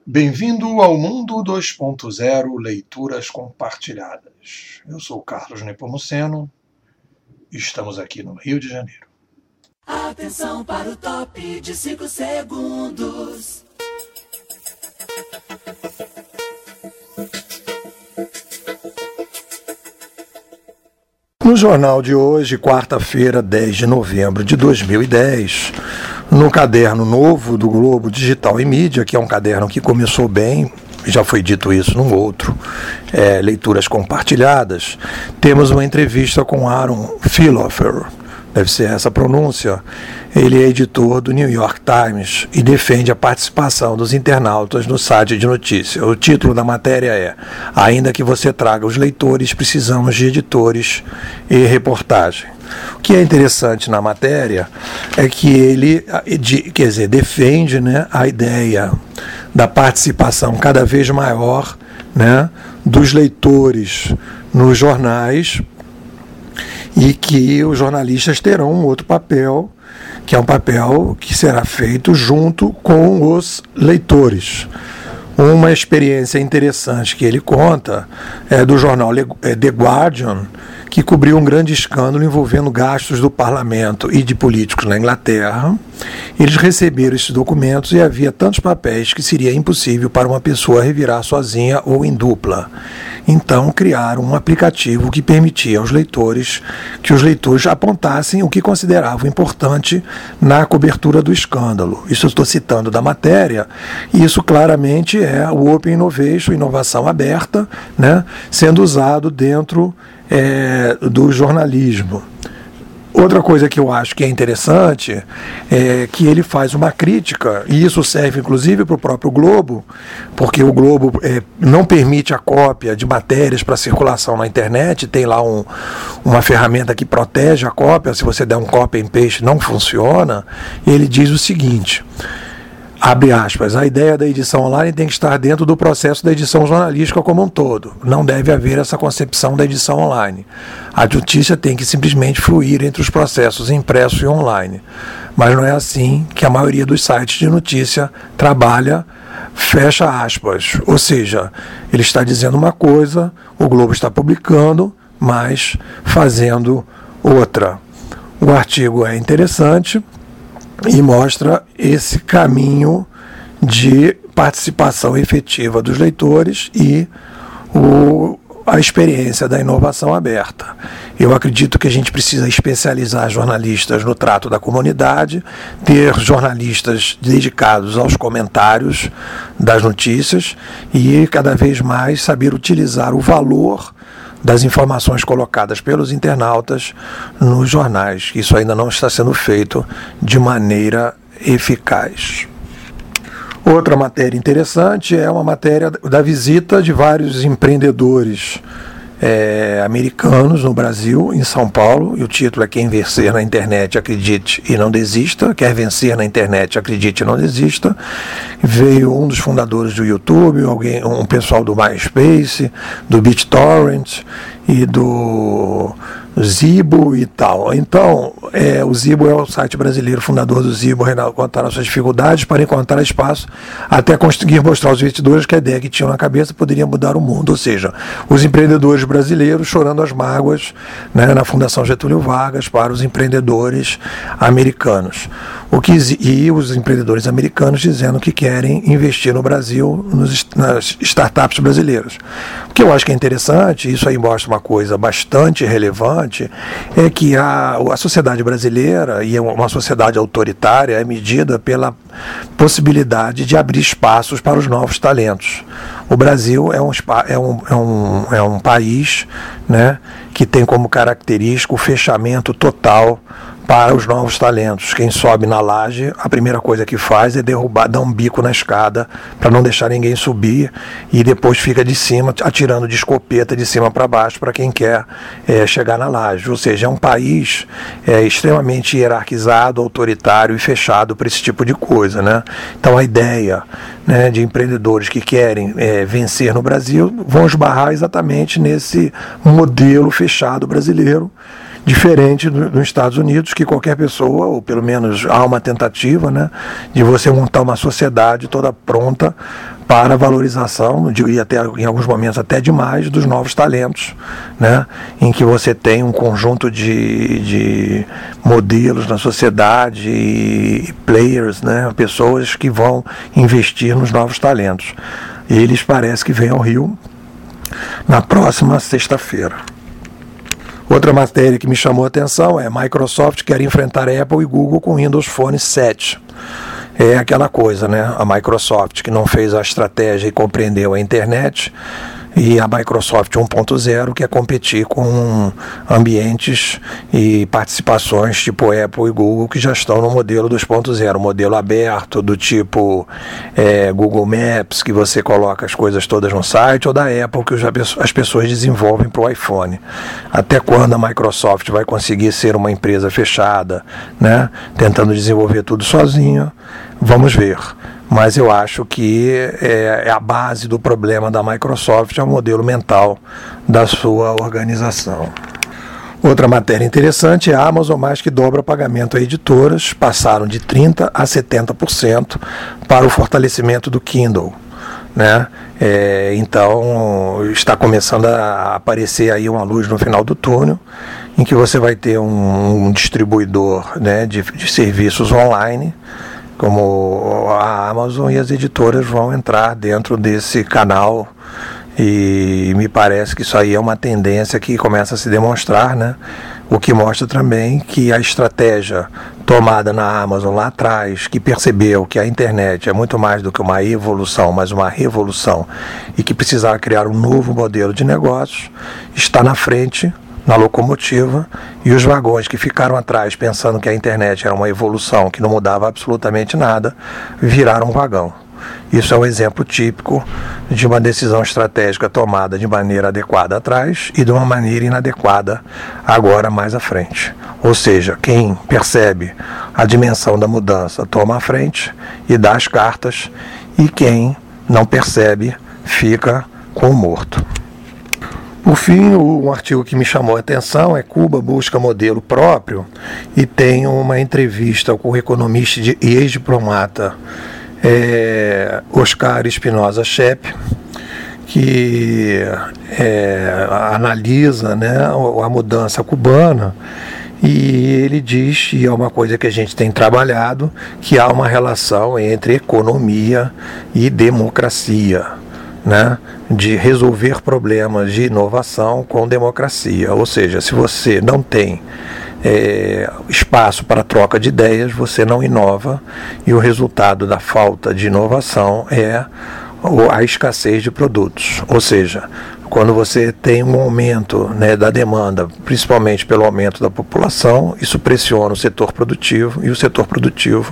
Bem-vindo ao Mundo 2.0 Leituras Compartilhadas. Eu sou Carlos Nepomuceno e estamos aqui no Rio de Janeiro. Atenção para o top de 5 segundos. No jornal de hoje, quarta-feira, 10 de novembro de 2010, no caderno novo do Globo Digital e Mídia, que é um caderno que começou bem, já foi dito isso num outro, Leituras Compartilhadas, temos uma entrevista com Aaron Philhofer, deve ser essa a pronúncia. Ele é editor do New York Times e defende a participação dos internautas no site de notícia. O título da matéria é: Ainda que você traga os leitores, precisamos de editores e reportagem. O que é interessante na matéria é que ele defende, a ideia da participação cada vez maior, dos leitores nos jornais, e que os jornalistas terão um outro papel, que é um papel que será feito junto com os leitores. Uma experiência interessante que ele conta é do jornal The Guardian, que cobriu um grande escândalo envolvendo gastos do parlamento e de políticos na Inglaterra. Eles receberam esses documentos e havia tantos papéis que seria impossível para uma pessoa revirar sozinha ou em dupla. Então criaram um aplicativo que permitia aos leitores que os leitores apontassem o que consideravam importante na cobertura do escândalo. Isso eu estou citando da matéria, e isso claramente é o Open Innovation, inovação aberta, sendo usado dentro do jornalismo. Outra coisa que eu acho que é interessante é que ele faz uma crítica, e isso serve inclusive para o próprio Globo, porque o Globo não permite a cópia de matérias para circulação na internet, tem lá uma ferramenta que protege a cópia, se você der um copy and paste não funciona. Ele diz o seguinte: abre aspas, a ideia da edição online tem que estar dentro do processo da edição jornalística como um todo. Não deve haver essa concepção da edição online. A notícia tem que simplesmente fluir entre os processos impresso e online. Mas não é assim que a maioria dos sites de notícia trabalha, fecha aspas. Ou seja, ele está dizendo uma coisa, o Globo está publicando, mas fazendo outra. O artigo é interessante e mostra esse caminho de participação efetiva dos leitores e a experiência da inovação aberta. Eu acredito que a gente precisa especializar jornalistas no trato da comunidade, ter jornalistas dedicados aos comentários das notícias e cada vez mais saber utilizar o valor das informações colocadas pelos internautas nos jornais. Isso ainda não está sendo feito de maneira eficaz. Outra matéria interessante é uma matéria da visita de vários empreendedores americanos no Brasil, em São Paulo, e o título é Quem vencer na internet, acredite e não desista. Quer vencer na internet, acredite e não desista. Veio um dos fundadores do YouTube, um pessoal do MySpace, do BitTorrent e do Zibo e tal. Então, o Zibo é o site brasileiro, fundador do Zibo, contaram suas dificuldades para encontrar espaço até conseguir mostrar aos investidores que a ideia que tinham na cabeça poderia mudar o mundo. Ou seja, os empreendedores brasileiros chorando as mágoas, na Fundação Getúlio Vargas para os empreendedores americanos. E os empreendedores americanos dizendo que querem investir no Brasil, nas startups brasileiras. O que eu acho que é interessante, isso aí mostra uma coisa bastante relevante, é que a sociedade brasileira, e uma sociedade autoritária, é medida pela possibilidade de abrir espaços para os novos talentos. O Brasil é um país, que tem como característica o fechamento total para os novos talentos. Quem sobe na laje, a primeira coisa que faz é derrubar, dar um bico na escada para não deixar ninguém subir, e depois fica de cima, atirando de escopeta de cima para baixo para quem quer chegar na laje. Ou seja, é um país extremamente hierarquizado, autoritário e fechado para esse tipo de coisa, Então a ideia de empreendedores que querem vencer no Brasil vão esbarrar exatamente nesse modelo fechado brasileiro, Diferente dos Estados Unidos, que qualquer pessoa, ou pelo menos há uma tentativa, né, de você montar uma sociedade toda pronta para a valorização, eu diria até, em alguns momentos até demais, dos novos talentos, né, em que você tem um conjunto de modelos na sociedade e players, né, pessoas que vão investir nos novos talentos. Eles parece que vêm ao Rio na próxima sexta-feira. Outra matéria que me chamou a atenção é: Microsoft quer enfrentar Apple e Google com Windows Phone 7. É aquela coisa, né? A Microsoft que não fez a estratégia e compreendeu a internet, e a Microsoft 1.0 quer competir com ambientes e participações tipo Apple e Google que já estão no modelo 2.0, modelo aberto do tipo Google Maps, que você coloca as coisas todas no site, ou da Apple, que as pessoas desenvolvem para o iPhone. Até quando a Microsoft vai conseguir ser uma empresa fechada, né, tentando desenvolver tudo sozinha? Vamos ver. Mas eu acho que a base do problema da Microsoft é o modelo mental da sua organização. Outra matéria interessante é a Amazon mais que dobra o pagamento a editoras, passaram de 30% a 70% para o fortalecimento do Kindle, né? Então está começando a aparecer aí uma luz no final do túnel, em que você vai ter um distribuidor, né, de serviços online, como a Amazon, e as editoras vão entrar dentro desse canal, e me parece que isso aí é uma tendência que começa a se demonstrar, né? O que mostra também que a estratégia tomada na Amazon lá atrás, que percebeu que a internet é muito mais do que uma evolução, mas uma revolução, e que precisava criar um novo modelo de negócios, está na frente, na locomotiva, e os vagões que ficaram atrás pensando que a internet era uma evolução que não mudava absolutamente nada, viraram um vagão. Isso é um exemplo típico de uma decisão estratégica tomada de maneira adequada atrás e de uma maneira inadequada agora mais à frente. Ou seja, quem percebe a dimensão da mudança toma a frente e dá as cartas, e quem não percebe fica com o morto. Por fim, um artigo que me chamou a atenção é: Cuba busca modelo próprio, e tem uma entrevista com o economista e ex-diplomata Oscar Espinosa Schepp, que analisa, né, a mudança cubana, e ele diz, e é uma coisa que a gente tem trabalhado, que há uma relação entre economia e democracia, né, de resolver problemas de inovação com democracia. Ou seja, se você não tem espaço para troca de ideias, você não inova, e o resultado da falta de inovação é a escassez de produtos. Ou seja, quando você tem um aumento, né, da demanda, principalmente pelo aumento da população, isso pressiona o setor produtivo, e o setor produtivo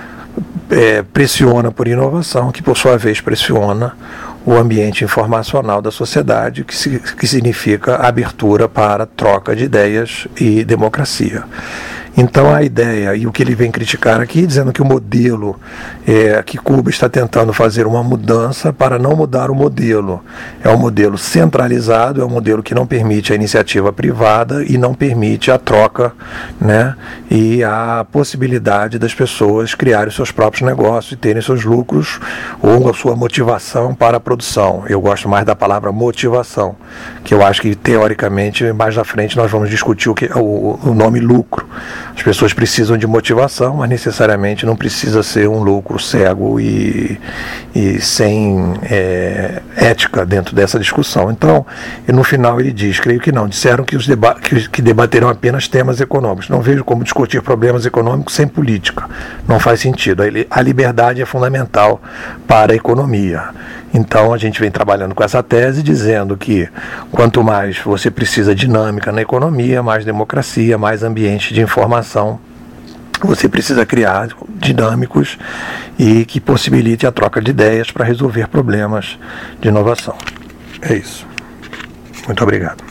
pressiona por inovação, que por sua vez pressiona o ambiente informacional da sociedade, que significa abertura para troca de ideias e democracia. Então a ideia, e o que ele vem criticar aqui, dizendo que o modelo, que Cuba está tentando fazer uma mudança para não mudar o modelo, é um modelo centralizado, é um modelo que não permite a iniciativa privada e não permite a troca, né, e a possibilidade das pessoas criarem seus próprios negócios e terem seus lucros, ou a sua motivação para a produção. Eu gosto mais da palavra motivação, que eu acho que teoricamente mais à frente nós vamos discutir o nome lucro. As pessoas precisam de motivação, mas necessariamente não precisa ser um lucro cego e sem ética dentro dessa discussão. Então, no final ele diz, creio que não, disseram que debaterão apenas temas econômicos. Não vejo como discutir problemas econômicos sem política. Não faz sentido. A liberdade é fundamental para a economia. Então a gente vem trabalhando com essa tese, dizendo que quanto mais você precisa de dinâmica na economia, mais democracia, mais ambiente de informação você precisa criar, dinâmicos, e que possibilite a troca de ideias para resolver problemas de inovação. É isso. Muito obrigado.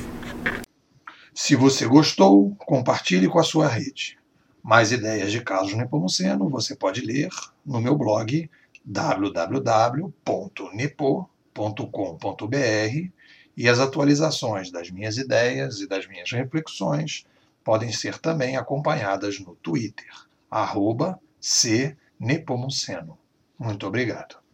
Se você gostou, compartilhe com a sua rede. Mais ideias de Carlos Nepomuceno você pode ler no meu blog www.nepo.com.br, e as atualizações das minhas ideias e das minhas reflexões podem ser também acompanhadas no Twitter, @cnepomuceno. Muito obrigado.